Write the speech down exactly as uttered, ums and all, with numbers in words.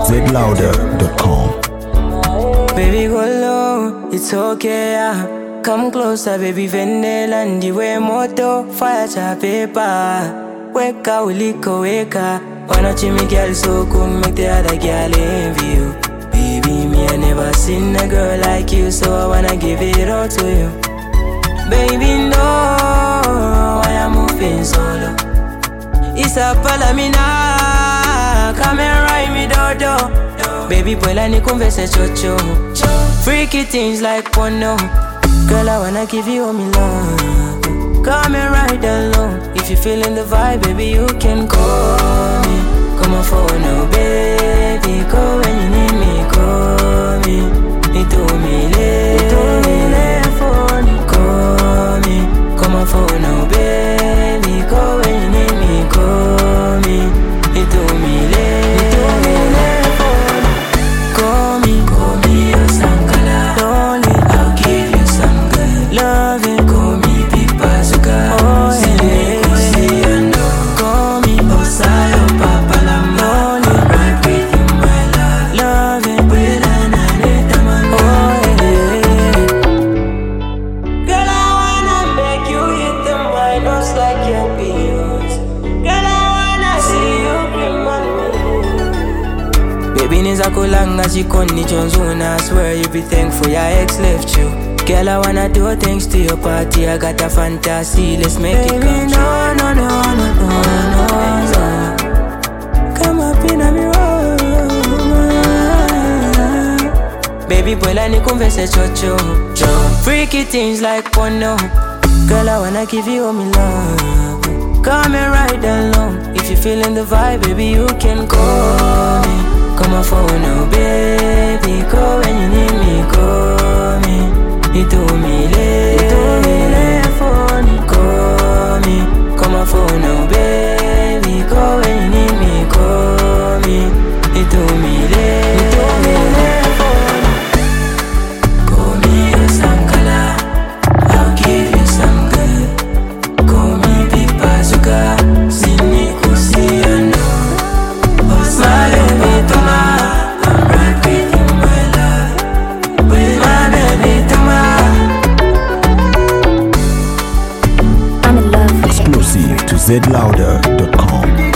z louder dot com. Baby, go low, it's okay, yeah. Come closer, baby, Vendela, and the way moto, fire cha paper. Weka, uliko, weka. Why not you, me girl, so cool, make the other girl envy you. Baby, me, I never seen a girl like you, so I wanna give it all to you. Baby, no, I am moving solo. It's a palamina, come and ride me, dodo. Baby, boy, let me converse, chocho. Freaky things like porno. Girl, I wanna give you all me love. Come and ride alone. If you feeling the vibe, baby, you can call me. Come on phone, no baby. Call when you need me, call me. Me do me late, phone, call me. Come on phone, no baby. Call when you need me, call me. Me do me late, me do me late, phone. Call me, call me your sankala. Lonely, I'll give you some good loving. Call me big bazooka. Oh yeah, call me Osayo Papa Lama. I'll ride with you, my love. Loving, with an man. Oh yeah. Girl, I wanna make you hit the minors like your pills. Girl, I wanna see you bring money. Baby, niza kulanga jikoni chonzuna. I swear you be thankful your ex left you. Girl, I wanna do things to your party. I got a fantasy, let's make Baby, it come true. No, no, no, no, no, no, no. Come up in a mirror. Baby, boy, let me converse, chocho. Freaky things like porno. Girl, I wanna give you all me love. Come and ride alone. If you feeling the vibe, baby, you can call me. Come on phone, no baby. Call when you need me, call me. Me do me late, me do me late, phone, call me. Come on phone, no baby. Call when you need me, call me. Me do me late, me do me late, phone. Call me your sankala, I'll give you some good. Call me big bazooka, sini kusiano. Osale bituma, I'm right with you, my love. With my baby tuma. Exclusive to z louder dot com.